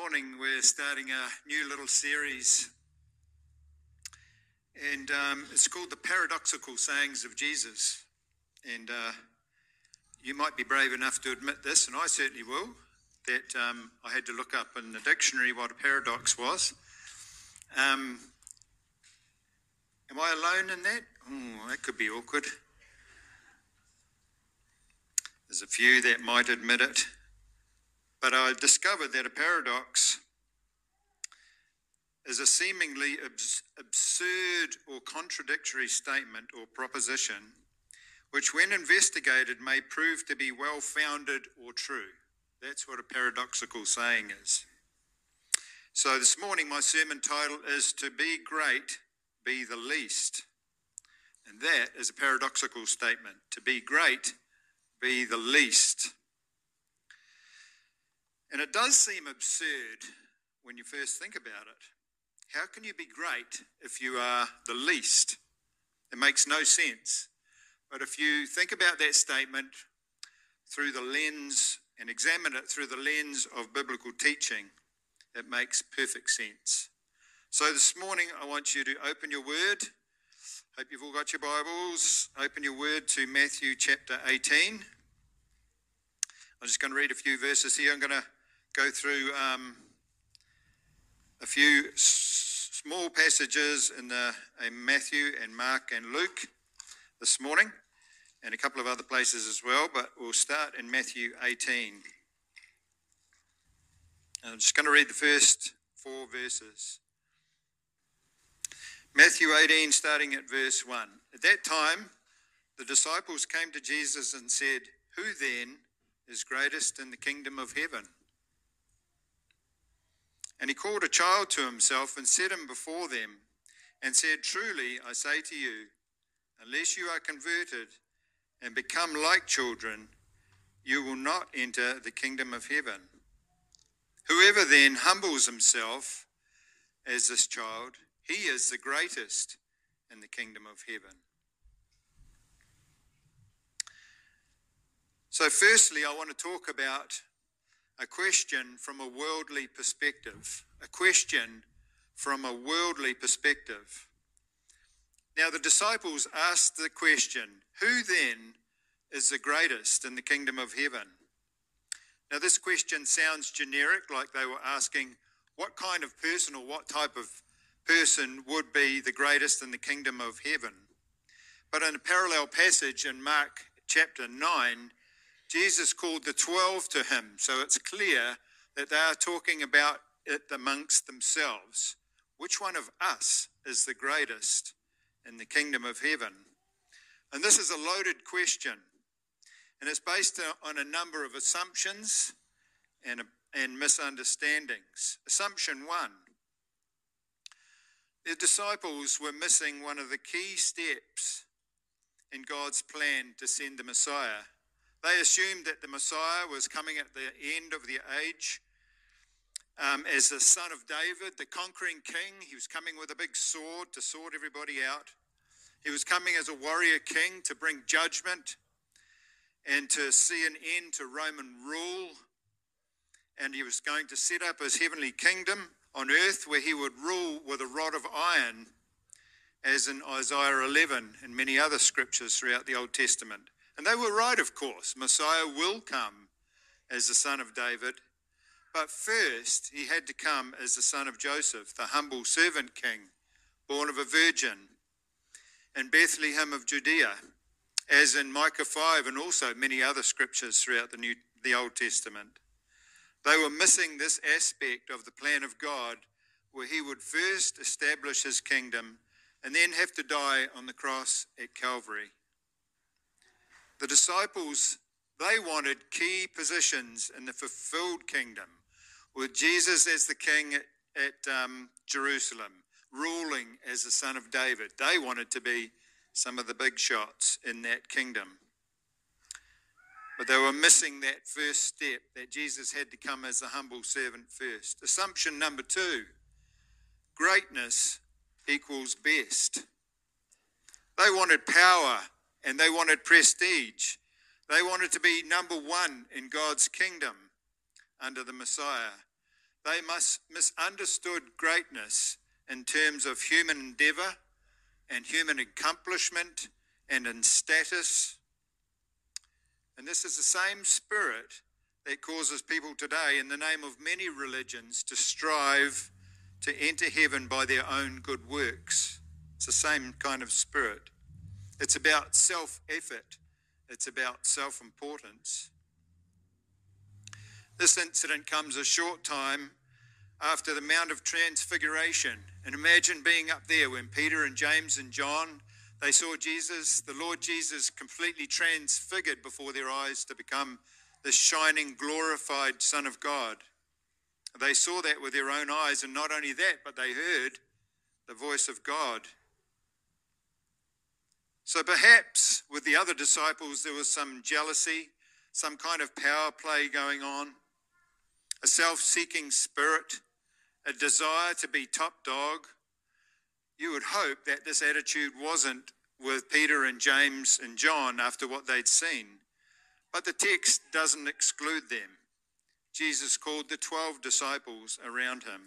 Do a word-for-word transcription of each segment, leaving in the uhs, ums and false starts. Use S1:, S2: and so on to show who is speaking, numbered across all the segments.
S1: morning we're starting a new little series, and um, it's called The Paradoxical Sayings of Jesus. And uh, you might be brave enough to admit this, and I certainly will, that um, I had to look up in the dictionary what a paradox was. Um, am I alone in that? Oh, that could be awkward. There's a few that might admit it. But I discovered that a paradox is a seemingly abs- absurd or contradictory statement or proposition, which when investigated may prove to be well-founded or true. That's what a paradoxical saying is. So this morning my sermon title is "To be great, be the least." And that is a paradoxical statement. To be great, be the least. And it does seem absurd when you first think about it. How can you be great if you are the least? It makes no sense. But if you think about that statement through the lens and examine it through the lens of biblical teaching, it makes perfect sense. So this morning I want you to open your word. Hope you've all got your Bibles. Open your word to Matthew chapter eighteen. I'm just going to read a few verses here. I'm going to go through um, a few s- small passages in, the, in Matthew and Mark and Luke this morning, and a couple of other places as well, but we'll start in Matthew eighteen. I'm just going to read the first four verses. Matthew eighteen, starting at verse one. At that time, the disciples came to Jesus and said, "Who then is greatest in the kingdom of heaven?" And he called a child to himself and set him before them and said, "Truly, I say to you, unless you are converted and become like children, you will not enter the kingdom of heaven. Whoever then humbles himself as this child, he is the greatest in the kingdom of heaven." So firstly, I want to talk about a question from a worldly perspective. A question from a worldly perspective. Now the disciples asked the question, "Who then is the greatest in the kingdom of heaven?" Now this question sounds generic, like they were asking what kind of person or what type of person would be the greatest in the kingdom of heaven. But in a parallel passage in Mark chapter nine, Jesus called the twelve to him, so it's clear that they are talking about it amongst themselves. Which one of us is the greatest in the kingdom of heaven? And this is a loaded question, and it's based on a number of assumptions and, and misunderstandings. Assumption one, the disciples were missing one of the key steps in God's plan to send the Messiah. They assumed that the Messiah was coming at the end of the age um, as the son of David, the conquering king. He was coming with a big sword to sort everybody out. He was coming as a warrior king to bring judgment and to see an end to Roman rule. And he was going to set up his heavenly kingdom on earth where he would rule with a rod of iron, as in Isaiah eleven and many other scriptures throughout the Old Testament. And they were right, of course. Messiah will come as the son of David. But first, he had to come as the son of Joseph, the humble servant king, born of a virgin, in Bethlehem of Judea, as in Micah five and also many other scriptures throughout the New, the Old Testament. They were missing this aspect of the plan of God, where he would first establish his kingdom and then have to die on the cross at Calvary. The disciples, they wanted key positions in the fulfilled kingdom, with Jesus as the king at, at um, Jerusalem, ruling as the son of David. They wanted to be some of the big shots in that kingdom. But they were missing that first step, that Jesus had to come as a humble servant first. Assumption number two, greatness equals best. They wanted power and they wanted prestige. They wanted to be number one in God's kingdom under the Messiah. They must misunderstood greatness in terms of human endeavour and human accomplishment and in status. And this is the same spirit that causes people today, in the name of many religions, to strive to enter heaven by their own good works. It's the same kind of spirit. It's about self-effort. It's about self-importance. This incident comes a short time after the Mount of Transfiguration. And imagine being up there when Peter and James and John, they saw Jesus, the Lord Jesus, completely transfigured before their eyes to become the shining, glorified Son of God. They saw that with their own eyes, and not only that, but they heard the voice of God. So perhaps with the other disciples there was some jealousy, some kind of power play going on, a self-seeking spirit, a desire to be top dog. You would hope that this attitude wasn't with Peter and James and John after what they'd seen. But the text doesn't exclude them. Jesus called the twelve disciples around him.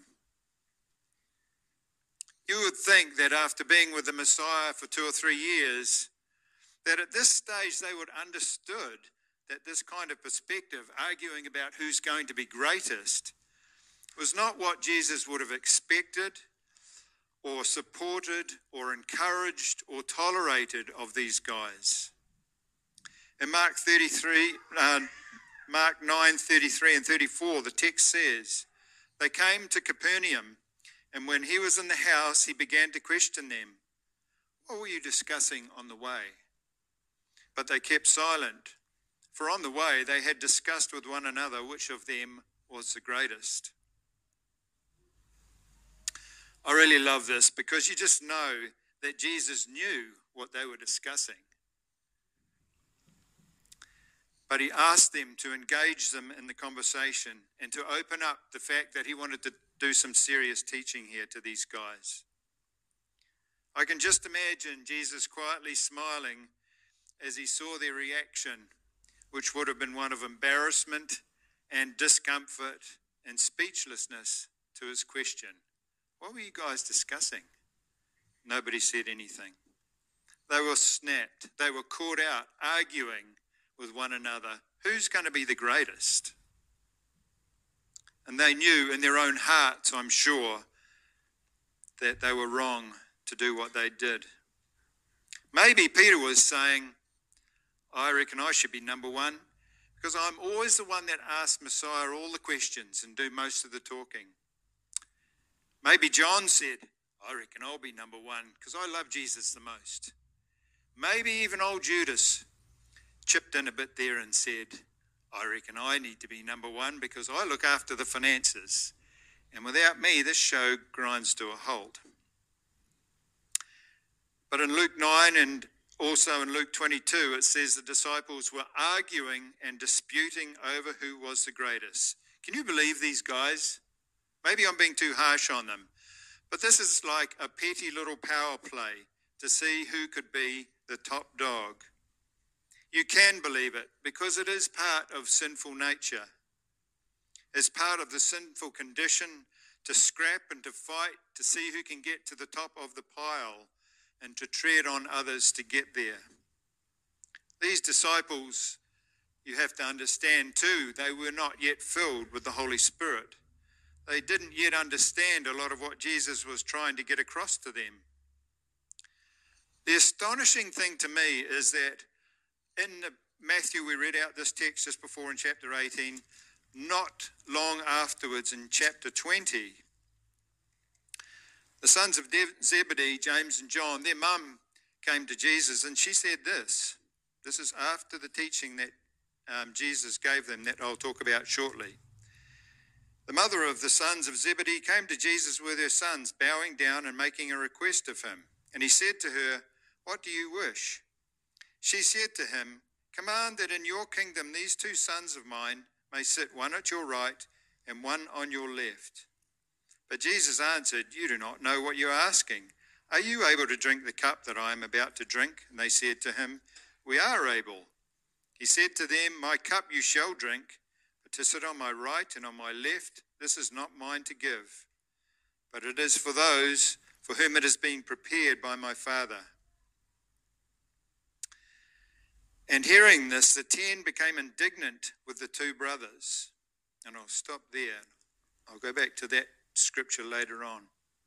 S1: You would think that after being with the Messiah for two or three years, that at this stage they would have understood that this kind of perspective, arguing about who's going to be greatest, was not what Jesus would have expected or supported or encouraged or tolerated of these guys. In Mark thirty-three, uh, Mark nine, thirty-three and thirty-four, the text says, they came to Capernaum, and when he was in the house, he began to question them. What were you discussing on the way? But they kept silent, for on the way they had discussed with one another which of them was the greatest. I really love this because you just know that Jesus knew what they were discussing. But he asked them to engage them in the conversation and to open up the fact that he wanted to do some serious teaching here to these guys. I can just imagine Jesus quietly smiling as he saw their reaction, which would have been one of embarrassment and discomfort and speechlessness to his question. What were you guys discussing? Nobody said anything. They were snapped. They were caught out, arguing with one another. Who's going to be the greatest? And they knew in their own hearts, I'm sure, that they were wrong to do what they did. Maybe Peter was saying, I reckon I should be number one because I'm always the one that asks Messiah all the questions and do most of the talking. Maybe John said, I reckon I'll be number one because I love Jesus the most. Maybe even old Judas chipped in a bit there and said, I reckon I need to be number one because I look after the finances. And without me, this show grinds to a halt. But in Luke nine and also in Luke twenty-two, it says the disciples were arguing and disputing over who was the greatest. Can you believe these guys? Maybe I'm being too harsh on them, but this is like a petty little power play to see who could be the top dog. You can believe it because it is part of sinful nature. It's part of the sinful condition to scrap and to fight to see who can get to the top of the pile and to tread on others to get there. These disciples, you have to understand too, they were not yet filled with the Holy Spirit. They didn't yet understand a lot of what Jesus was trying to get across to them. The astonishing thing to me is that in the Matthew, we read out this text just before in chapter eighteen, not long afterwards in chapter twenty, the sons of Zebedee, James and John, their mum came to Jesus and she said this. This is after the teaching that um, Jesus gave them that I'll talk about shortly. The mother of the sons of Zebedee came to Jesus with her sons, bowing down and making a request of him. And he said to her, what do you wish? She said to him, command that in your kingdom these two sons of mine may sit one at your right and one on your left. But Jesus answered, you do not know what you are asking. Are you able to drink the cup that I am about to drink? And they said to him, we are able. He said to them, my cup you shall drink, but to sit on my right and on my left, this is not mine to give, but it is for those for whom it has been prepared by my Father." And hearing this, the ten became indignant with the two brothers. And I'll stop there. I'll go back to that scripture later on.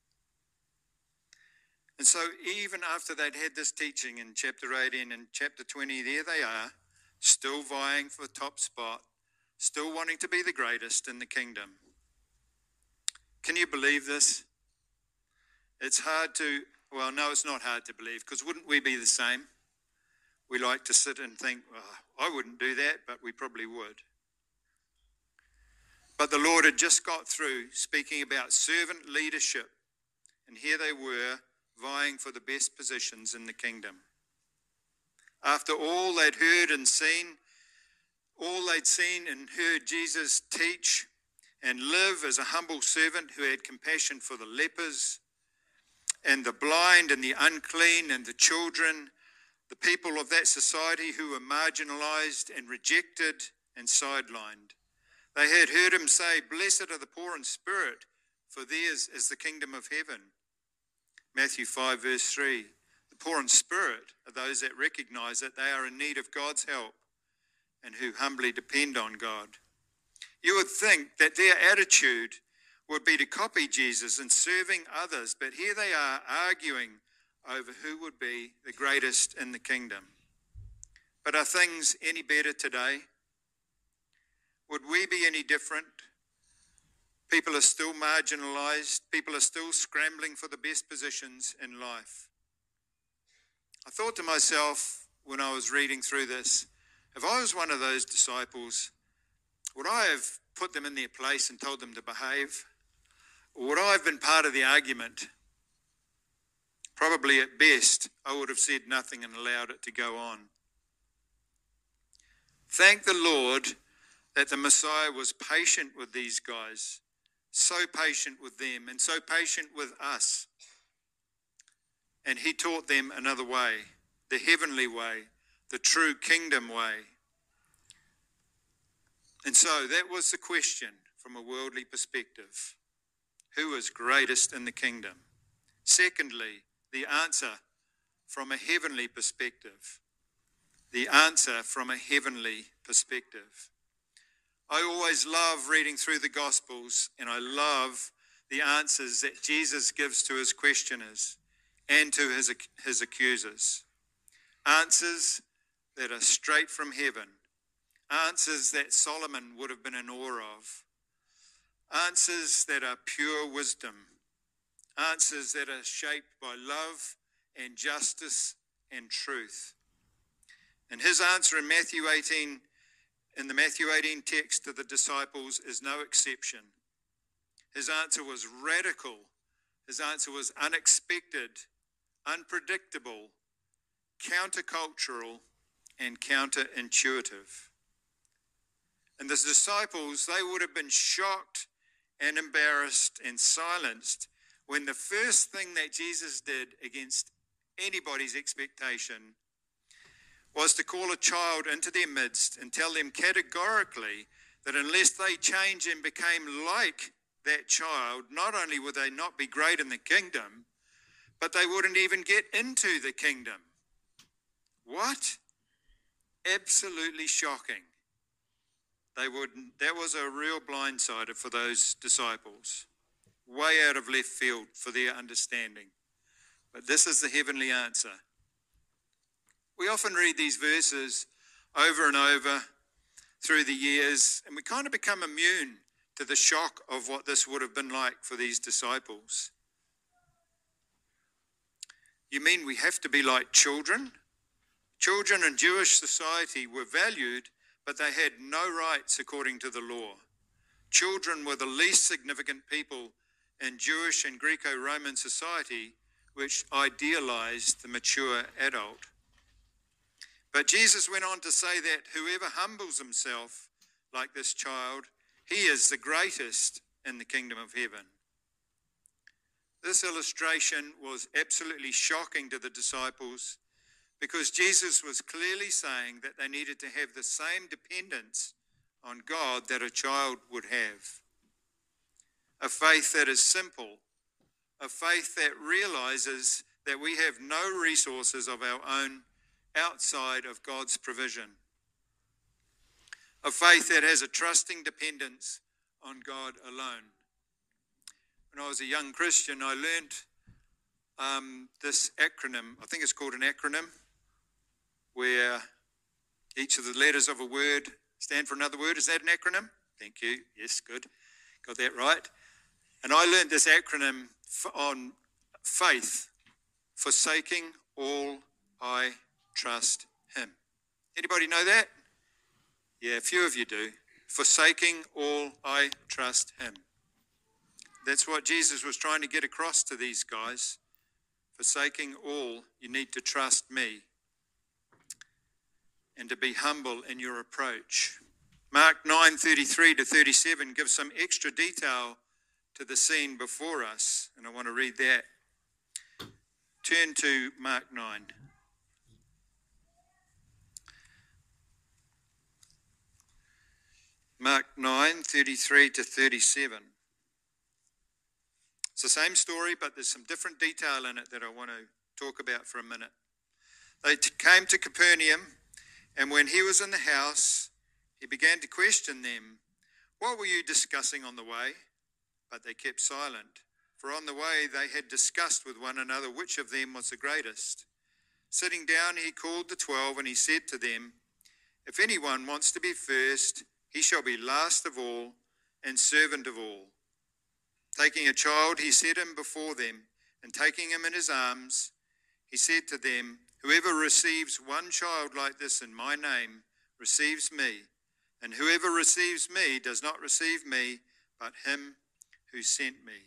S1: And so even after they'd had this teaching in chapter eighteen and chapter twenty, there they are, still vying for the top spot, still wanting to be the greatest in the kingdom. Can you believe this? It's hard to, well, no, it's not hard to believe, because wouldn't we be the same? We like to sit and think, well, I wouldn't do that, but we probably would. But the Lord had just got through speaking about servant leadership, and here they were vying for the best positions in the kingdom. After all they'd heard and seen, all they'd seen and heard Jesus teach and live as a humble servant who had compassion for the lepers and the blind and the unclean and the children, the people of that society who were marginalized and rejected and sidelined. They had heard him say, "Blessed are the poor in spirit, for theirs is the kingdom of heaven." Matthew five verse three, the poor in spirit are those that recognize that they are in need of God's help and who humbly depend on God. You would think that their attitude would be to copy Jesus in serving others, but here they are arguing over who would be the greatest in the kingdom. But are things any better today? Would we be any different? People are still marginalized. People are still scrambling for the best positions in life. I thought to myself when I was reading through this, if I was one of those disciples, would I have put them in their place and told them to behave? Or would I have been part of the argument? Probably at best, I would have said nothing and allowed it to go on. Thank the Lord that the Messiah was patient with these guys, so patient with them and so patient with us. And he taught them another way, the heavenly way, the true kingdom way. And so that was the question from a worldly perspective. Who is greatest in the kingdom? Secondly, the answer from a heavenly perspective. The answer from a heavenly perspective. I always love reading through the Gospels, and I love the answers that Jesus gives to his questioners and to his, his accusers. Answers that are straight from heaven. Answers that Solomon would have been in awe of. Answers that are pure wisdom. Answers that are shaped by love and justice and truth. And his answer in Matthew eighteen, in the Matthew eighteen text to the disciples, is no exception. His answer was radical. His answer was unexpected, unpredictable, countercultural, and counterintuitive. And the disciples, they would have been shocked and embarrassed and silenced when the first thing that Jesus did against anybody's expectation was to call a child into their midst and tell them categorically that unless they changed and became like that child, not only would they not be great in the kingdom, but they wouldn't even get into the kingdom. What? Absolutely shocking. They wouldn't. That was a real blindsider for those disciples. Way out of left field for their understanding. But this is the heavenly answer. We often read these verses over and over through the years, and we kind of become immune to the shock of what this would have been like for these disciples. You mean we have to be like children? Children in Jewish society were valued, but they had no rights according to the law. Children were the least significant people in Jewish and Greco-Roman society, which idealized the mature adult. But Jesus went on to say that whoever humbles himself like this child, he is the greatest in the kingdom of heaven. This illustration was absolutely shocking to the disciples because Jesus was clearly saying that they needed to have the same dependence on God that a child would have. A faith that is simple, a faith that realizes that we have no resources of our own outside of God's provision. A faith that has a trusting dependence on God alone. When I was a young Christian, I learned um, this acronym. I think it's called an acronym, where each of the letters of a word stand for another word. Is that an acronym? Thank you. Yes, good. Got that right. And I learned this acronym on faith: forsaking all, I trust him. Anybody know that? Yeah, a few of you do. Forsaking all, I trust him. That's what Jesus was trying to get across to these guys. Forsaking all, you need to trust me and to be humble in your approach. Mark nine thirty-three to thirty-seven gives some extra detail to the scene before us, and I want to read that. Turn to Mark nine. Mark nine thirty-three to thirty-seven. It's the same story, but there's some different detail in it that I want to talk about for a minute. They t- came to Capernaum, and when he was in the house, he began to question them. What were you discussing on the way? But they kept silent, for on the way they had discussed with one another which of them was the greatest. Sitting down, he called the twelve, and he said to them, if anyone wants to be first, he shall be last of all and servant of all. Taking a child, he set him before them, and taking him in his arms, he said to them, whoever receives one child like this in my name receives me, and whoever receives me does not receive me, but him who sent me.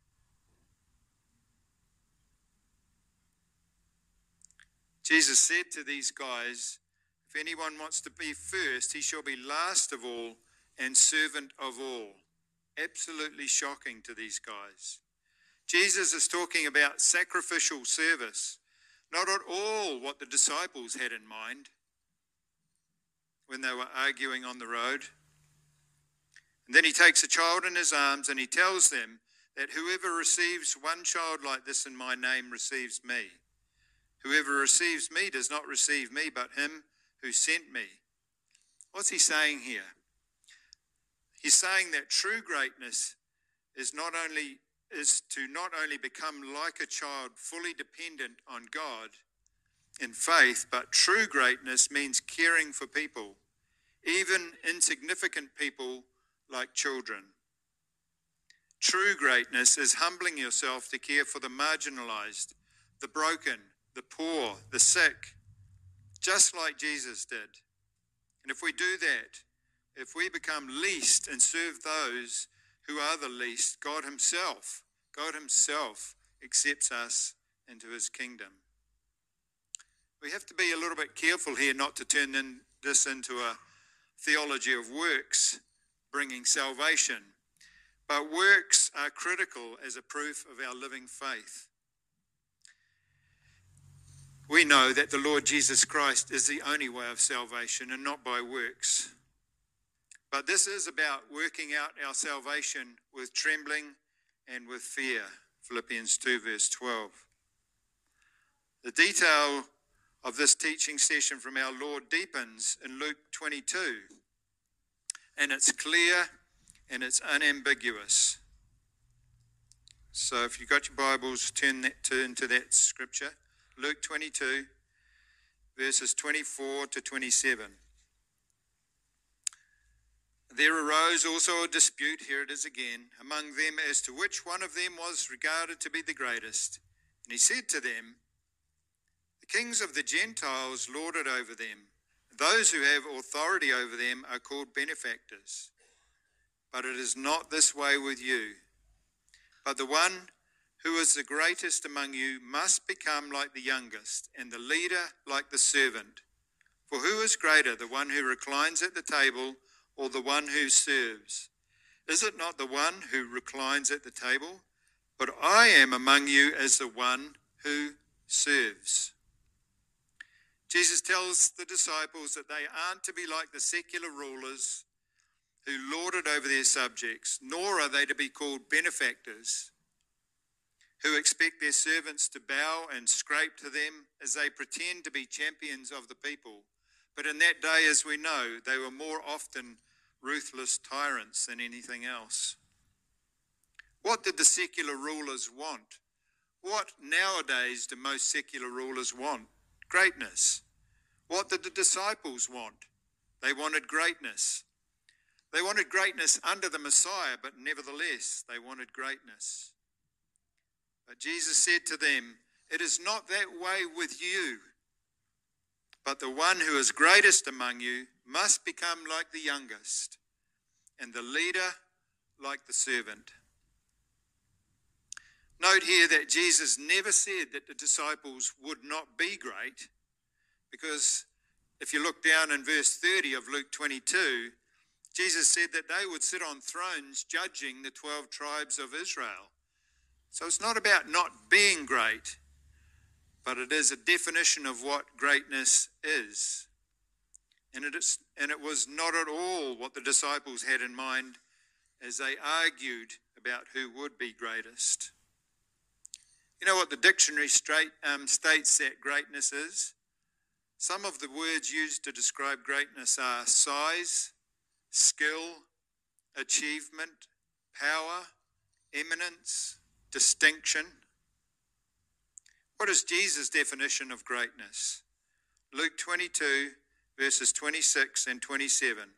S1: Jesus said to these guys, if anyone wants to be first, he shall be last of all and servant of all. Absolutely shocking to these guys. Jesus is talking about sacrificial service, not at all what the disciples had in mind when they were arguing on the road. And then he takes a child in his arms and he tells them that whoever receives one child like this in my name receives me. Whoever receives me does not receive me, but him who sent me. What's he saying here? He's saying that true greatness is not only is to not only become like a child, fully dependent on God in faith, but true greatness means caring for people, even insignificant people like children. True greatness is humbling yourself to care for the marginalized, the broken, the poor, the sick, just like Jesus did. And if we do that, if we become least and serve those who are the least, God himself, God himself accepts us into his kingdom. We have to be a little bit careful here not to turn in, this into a theology of works bringing salvation. But works are critical as a proof of our living faith. We know that the Lord Jesus Christ is the only way of salvation and not by works. But this is about working out our salvation with trembling and with fear. Philippians two verse twelve. The detail of this teaching session from our Lord deepens in Luke twenty-two. And it's clear and it's unambiguous. So if you've got your Bibles, turn, that, turn to that scripture. Luke twenty-two, verses twenty-four to twenty-seven. There arose also a dispute, here it is again, among them as to which one of them was regarded to be the greatest. And he said to them, the kings of the Gentiles lord it over them. Those who have authority over them are called benefactors. But it is not this way with you. But the one who is the greatest among you must become like the youngest, and the leader like the servant. For who is greater, the one who reclines at the table or the one who serves? Is it not the one who reclines at the table? But I am among you as the one who serves. Jesus tells the disciples that they aren't to be like the secular rulers, who lord it over their subjects, nor are they to be called benefactors, who expect their servants to bow and scrape to them as they pretend to be champions of the people. But in that day, as we know, they were more often ruthless tyrants than anything else. What did the secular rulers want? What nowadays do most secular rulers want? Greatness. What did the disciples want? They wanted greatness. They wanted greatness under the Messiah, but nevertheless, they wanted greatness. But Jesus said to them, "It is not that way with you, but the one who is greatest among you must become like the youngest, and the leader like the servant." Note here that Jesus never said that the disciples would not be great, because if you look down in verse thirty of Luke twenty-two, Jesus said that they would sit on thrones judging the twelve tribes of Israel. So it's not about not being great, but it is a definition of what greatness is. And it is, and it was not at all what the disciples had in mind as they argued about who would be greatest. You know what the dictionary straight, um, states that greatness is? Some of the words used to describe greatness are size, skill, achievement, power, eminence, distinction. What is Jesus' definition of greatness? Luke twenty-two, verses twenty-six and twenty-seven.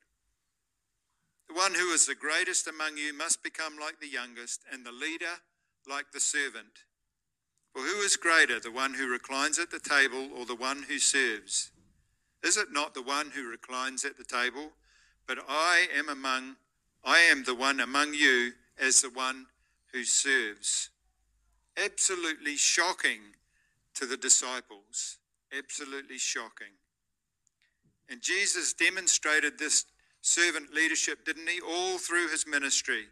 S1: The one who is the greatest among you must become like the youngest, and the leader like the servant. For who is greater, the one who reclines at the table or the one who serves? Is it not the one who reclines at the table? But I am among, I am the one among you as the one who serves. Absolutely shocking to the disciples. Absolutely shocking. And Jesus demonstrated this servant leadership, didn't he, all through his ministry.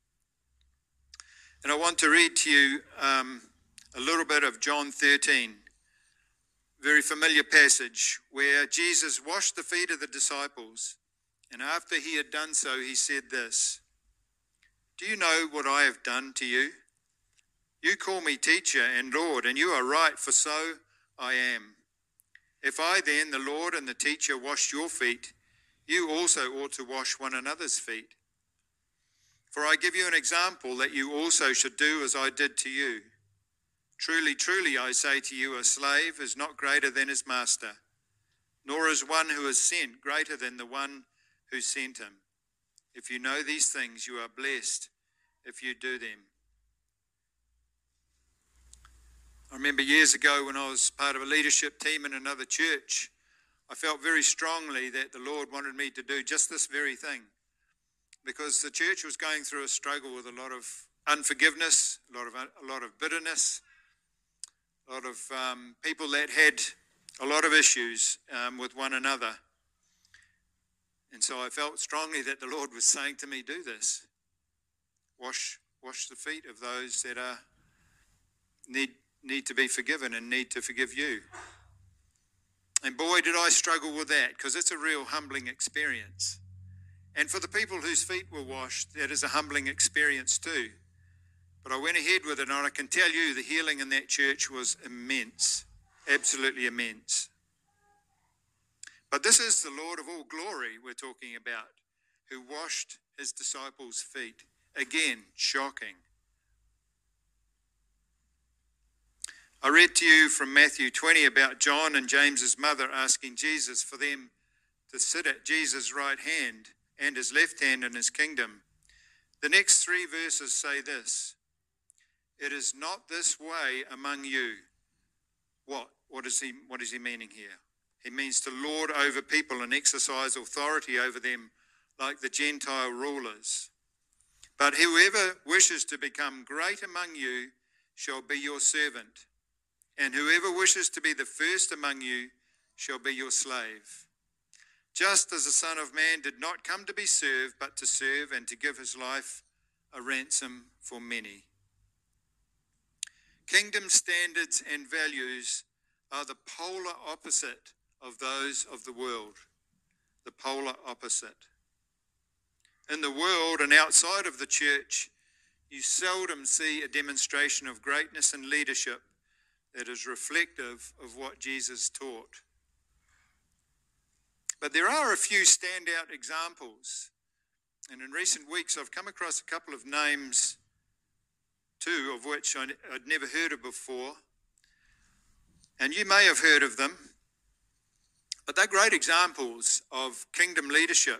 S1: And I want to read to you um, a little bit of John thirteen, very familiar passage, where Jesus washed the feet of the disciples. And after he had done so, he said this, "Do you know what I have done to you? You call me teacher and Lord, and you are right, for so I am. If I then, the Lord and the teacher, washed your feet, you also ought to wash one another's feet. For I give you an example that you also should do as I did to you. Truly, truly, I say to you, a slave is not greater than his master, nor is one who is sent greater than the one who sent him. If you know these things, you are blessed if you do them." I remember years ago when I was part of a leadership team in another church, I felt very strongly that the Lord wanted me to do just this very thing, because the church was going through a struggle with a lot of unforgiveness, a lot of a lot of bitterness, a lot of um, people that had a lot of issues um, with one another. And so I felt strongly that the Lord was saying to me, do this. Wash wash the feet of those that are need need to be forgiven and need to forgive you. And boy, did I struggle with that, because it's a real humbling experience. And for the people whose feet were washed, that is a humbling experience too. But I went ahead with it, and I can tell you the healing in that church was immense, absolutely immense. But this is the Lord of all glory we're talking about, who washed his disciples' feet. Again, shocking. I read to you from Matthew twenty about John and James's mother asking Jesus for them to sit at Jesus' right hand and his left hand in his kingdom. The next three verses say this: "It is not this way among you." What? What is he, what is he meaning here? He means to lord over people and exercise authority over them like the Gentile rulers. "But whoever wishes to become great among you shall be your servant. And whoever wishes to be the first among you shall be your slave. Just as the Son of Man did not come to be served, but to serve and to give his life a ransom for many." Kingdom standards and values are the polar opposite of those of the world. The polar opposite. In the world and outside of the church, you seldom see a demonstration of greatness and leadership that is reflective of what Jesus taught. But there are a few standout examples. And in recent weeks, I've come across a couple of names, two of which I'd never heard of before. And you may have heard of them, but they're great examples of kingdom leadership.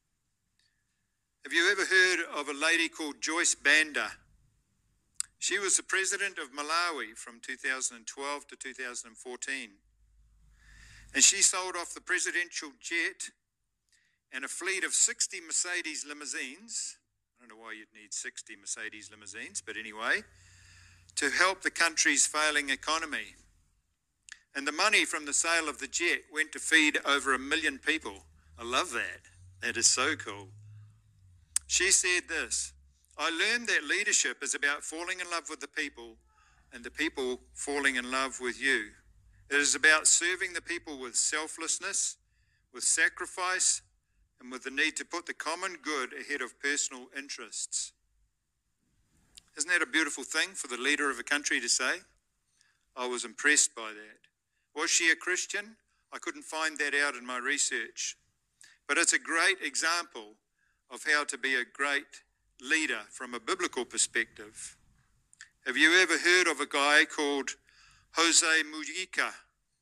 S1: Have you ever heard of a lady called Joyce Banda? She was the president of Malawi from two thousand twelve to two thousand fourteen. And she sold off the presidential jet and a fleet of sixty Mercedes limousines. I don't know why you'd need sixty Mercedes limousines, but anyway, to help the country's failing economy. And the money from the sale of the jet went to feed over a million people. I love that. That is so cool. She said this, "I learned that leadership is about falling in love with the people and the people falling in love with you. It is about serving the people with selflessness, with sacrifice, and with the need to put the common good ahead of personal interests." Isn't that a beautiful thing for the leader of a country to say? I was impressed by that. Was she a Christian? I couldn't find that out in my research. But it's a great example of how to be a great leader from a biblical perspective. Have you ever heard of a guy called Jose Mujica?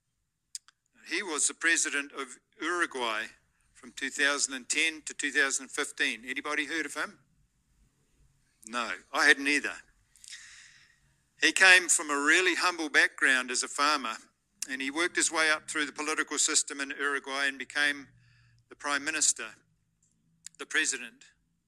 S1: He was the president of Uruguay from two thousand ten to two thousand fifteen. Anybody heard of him? No, I hadn't either. He came from a really humble background as a farmer, and he worked his way up through the political system in Uruguay and became the prime minister, the president.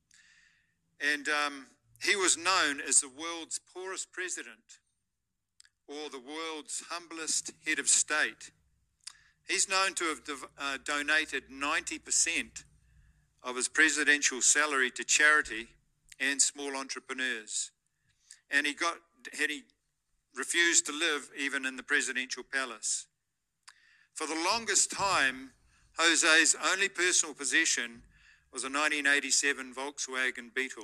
S1: And um, he was known as the world's poorest president, or the world's humblest head of state. He's known to have uh, donated ninety percent of his presidential salary to charity and small entrepreneurs. And he got, and he refused to live even in the presidential palace. For the longest time, Jose's only personal possession was a nineteen eighty-seven Volkswagen Beetle.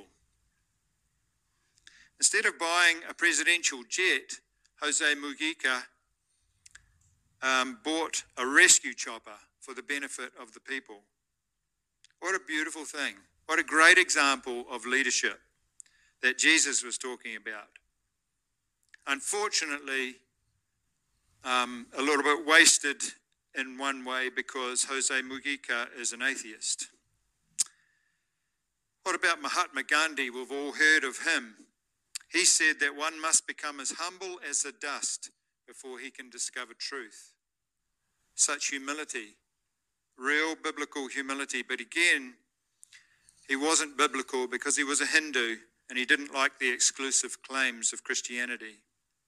S1: Instead of buying a presidential jet, Jose Mujica um, bought a rescue chopper for the benefit of the people. What a beautiful thing. What a great example of leadership that Jesus was talking about. Unfortunately, um, a little bit wasted in one way because Jose Mujica is an atheist. What about Mahatma Gandhi? We've all heard of him. He said that one must become as humble as the dust before he can discover truth. Such humility, real biblical humility. But again, he wasn't biblical because he was a Hindu and he didn't like the exclusive claims of Christianity.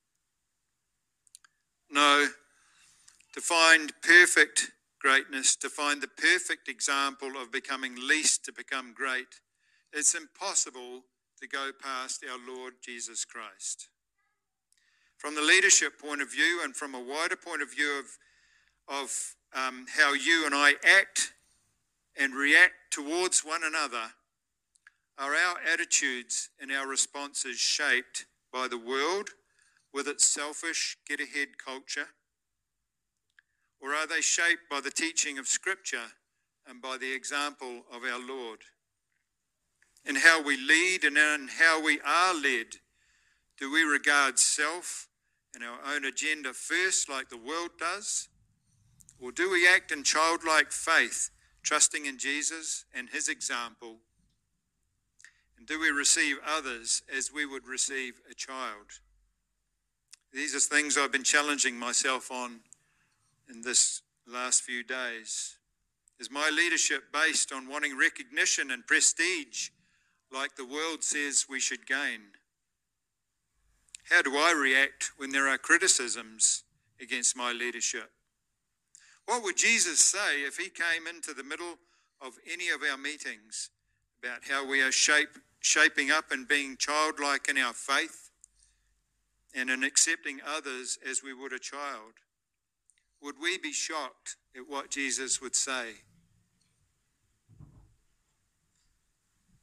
S1: No, to find perfect greatness, to find the perfect example of becoming least to become great, it's impossible to go past our Lord Jesus Christ. From the leadership point of view and from a wider point of view of, of um, how you and I act and react towards one another, are our attitudes and our responses shaped by the world with its selfish, get-ahead culture? Or are they shaped by the teaching of Scripture and by the example of our Lord? In how we lead and in how we are led, do we regard self and our own agenda first like the world does? Or do we act in childlike faith, trusting in Jesus and his example? And do we receive others as we would receive a child? These are things I've been challenging myself on in this last few days. Is my leadership based on wanting recognition and prestige like the world says we should gain? How do I react when there are criticisms against my leadership? What would Jesus say if he came into the middle of any of our meetings about how we are shape, shaping up and being childlike in our faith and in accepting others as we would a child? Would we be shocked at what Jesus would say?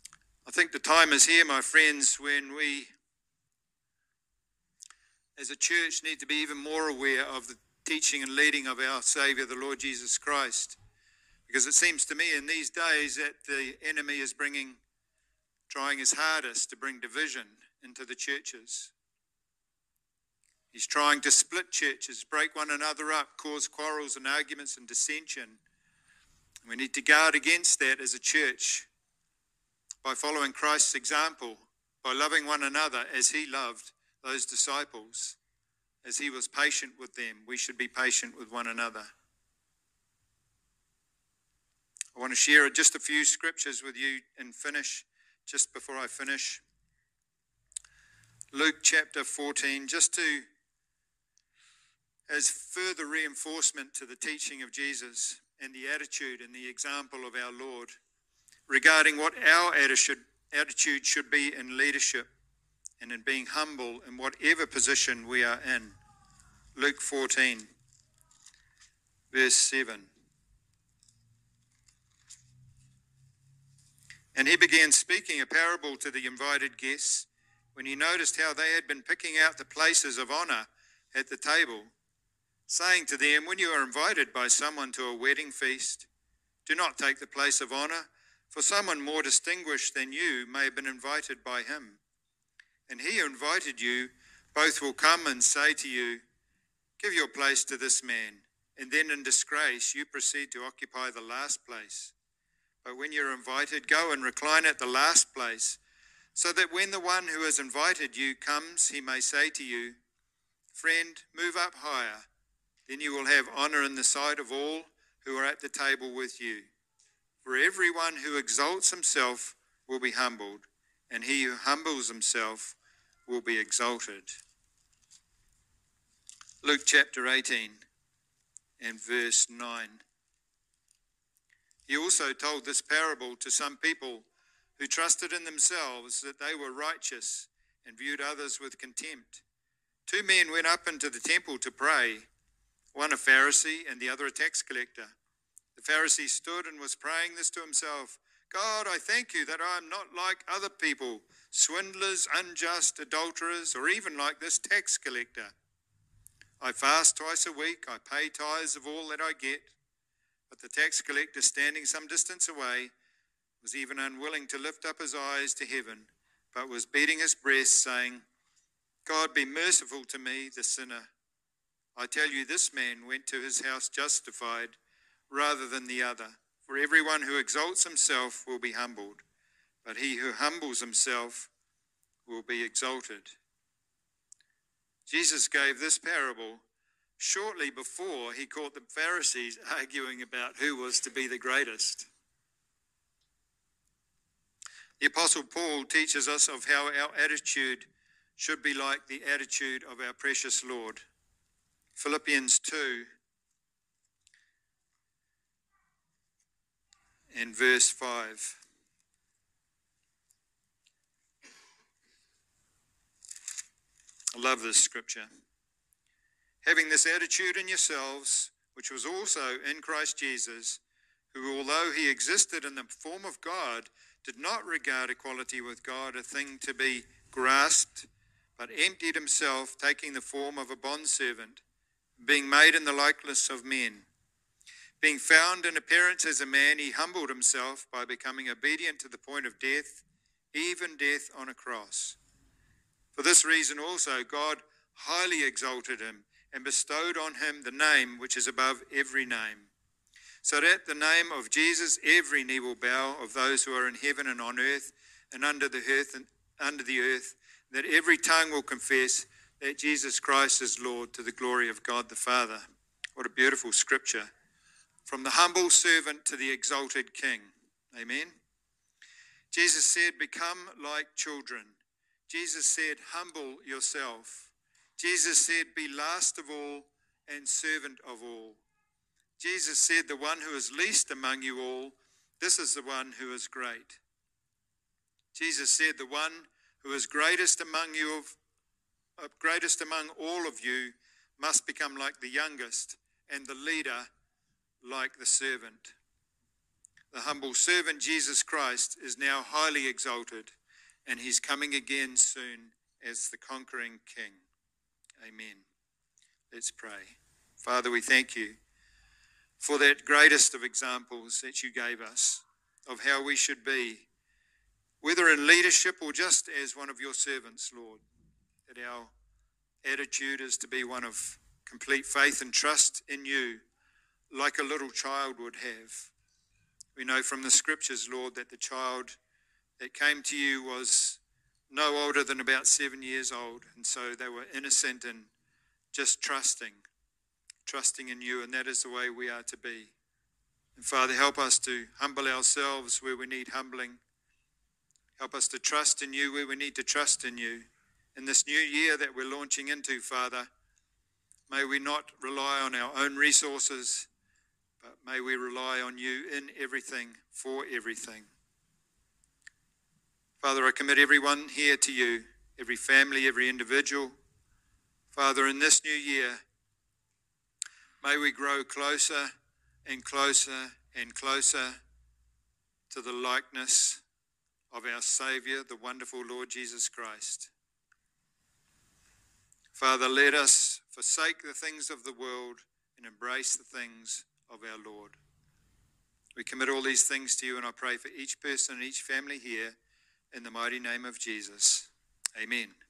S1: I think the time is here, my friends, when we, as a church, need to be even more aware of the teaching and leading of our Saviour, the Lord Jesus Christ. Because it seems to me in these days that the enemy is bringing, trying his hardest to bring division into the churches. He's trying to split churches, break one another up, cause quarrels and arguments and dissension. We need to guard against that as a church by following Christ's example, by loving one another as he loved those disciples, as he was patient with them. We should be patient with one another. I want to share just a few scriptures with you and finish, just before I finish. Luke chapter fourteen, just to, as further reinforcement to the teaching of Jesus and the attitude and the example of our Lord regarding what our attitude, attitude should be in leadership and in being humble in whatever position we are in. Luke fourteen, verse seven. And he began speaking a parable to the invited guests when he noticed how they had been picking out the places of honor at the table, saying to them, when you are invited by someone to a wedding feast, do not take the place of honor, for someone more distinguished than you may have been invited by him. And he who invited you both will come and say to you, give your place to this man, and then in disgrace you proceed to occupy the last place. But when you're invited, go and recline at the last place, so that when the one who has invited you comes, he may say to you, friend, move up higher. Then you will have honor in the sight of all who are at the table with you. For everyone who exalts himself will be humbled, and he who humbles himself will be exalted. Luke chapter eighteen and verse nine. He also told this parable to some people who trusted in themselves that they were righteous and viewed others with contempt. Two men went up into the temple to pray, one a Pharisee and the other a tax collector. The Pharisee stood and was praying this to himself, God, I thank you that I am not like other people, swindlers, unjust, adulterers, or even like this tax collector. I fast twice a week, I pay tithes of all that I get. But the tax collector, standing some distance away, was even unwilling to lift up his eyes to heaven, but was beating his breast, saying, God, be merciful to me, the sinner. I tell you, this man went to his house justified rather than the other. For everyone who exalts himself will be humbled, but he who humbles himself will be exalted. Jesus gave this parable shortly before he caught the Pharisees arguing about who was to be the greatest. The Apostle Paul teaches us of how our attitude should be like the attitude of our precious Lord. Philippians two and verse five. I love this scripture. Having this attitude in yourselves, which was also in Christ Jesus, who, although he existed in the form of God, did not regard equality with God a thing to be grasped, but emptied himself, taking the form of a bondservant, being made in the likeness of men. Being found in appearance as a man, he humbled himself by becoming obedient to the point of death, even death on a cross. For this reason also God highly exalted him and bestowed on him the name which is above every name, so that at the name of Jesus every knee will bow, of those who are in heaven and on earth and under the earth and under the earth, that every tongue will confess that Jesus Christ is Lord, to the glory of God the Father. What a beautiful scripture. From the humble servant to the exalted King. Amen. Jesus said, become like children. Jesus said, humble yourself. Jesus said, be last of all and servant of all. Jesus said, the one who is least among you all, this is the one who is great. Jesus said, the one who is greatest among you, uh, greatest among all of you, must become like the youngest, and the leader like the servant. the humble servant Jesus Christ is now highly exalted, and he's coming again soon as the conquering King. Amen. Let's pray. Father, we thank you for that greatest of examples that you gave us of how we should be, whether in leadership or just as one of your servants, Lord, that our attitude is to be one of complete faith and trust in you, like a little child would have. We know from the scriptures, Lord, that the child that came to you was no older than about seven years old, and so they were innocent and just trusting, trusting in you, and that is the way we are to be. And Father, help us to humble ourselves where we need humbling. Help us to trust in you where we need to trust in you. In this new year that we're launching into, Father, may we not rely on our own resources, but may we rely on you in everything, for everything. Father, I commit everyone here to you, every family, every individual. Father, in this new year, may we grow closer and closer and closer to the likeness of our Saviour, the wonderful Lord Jesus Christ. Father, let us forsake the things of the world and embrace the things of our Lord. We commit all these things to you, and I pray for each person and each family here in the mighty name of Jesus. Amen.